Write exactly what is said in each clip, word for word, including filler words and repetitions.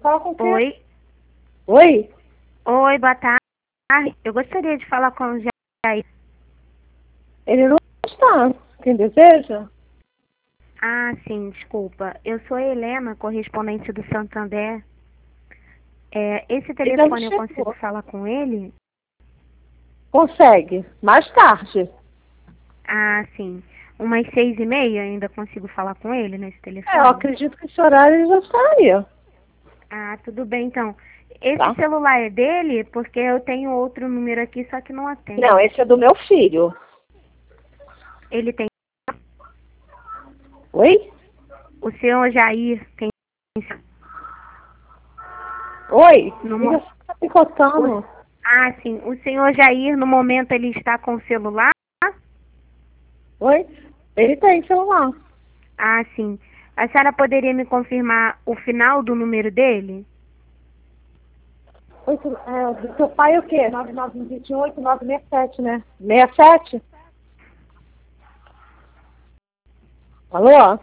Fala com quem? Oi. Oi? Oi, boa tarde. Eu gostaria de falar com o Jair. Ele não está. Quem deseja? Ah, sim, desculpa. Eu sou a Helena, correspondente do Santander. É, esse Ele não telefone eu chegou. consigo falar com ele? Consegue. Mais tarde. Ah, sim. Umas seis e meia ainda consigo falar com ele nesse telefone? É, eu acredito que esse horário ele já estaria. Ah, tudo bem, então. Esse Tá? celular é dele? Porque eu tenho outro número aqui, só que não atende. Não, esse é do meu filho. Ele tem... Oi? O senhor Jair tem... Oi? No Ele mo- está picotando. o... Ah, sim. O senhor Jair, no momento, ele está com o celular? Oi? Ele tem celular. Ah, sim. A senhora poderia me confirmar o final do número dele? Oito, é, do seu pai é o quê? nove nove dois oito nove seis sete, né? sessenta e sete? Alô?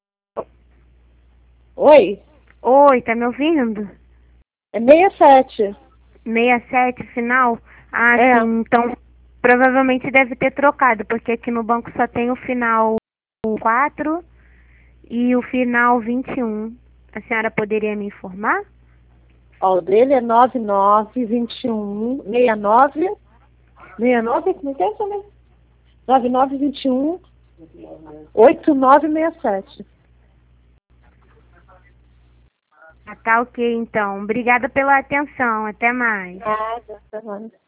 Oi? Oi, tá me ouvindo? É sessenta e sete. sessenta e sete, final? Ah, É. sim. Então, provavelmente deve ter trocado, porque aqui no banco só tem o final quatro e o final vinte e um. A senhora poderia me informar? Ó, o dele é nove nove dois um seis nove. sessenta e nove, como é que é essa, né? nove nove dois um oito nove seis sete. Ah, tá ok, então. Obrigada pela atenção. Até mais. Nada, tá bom.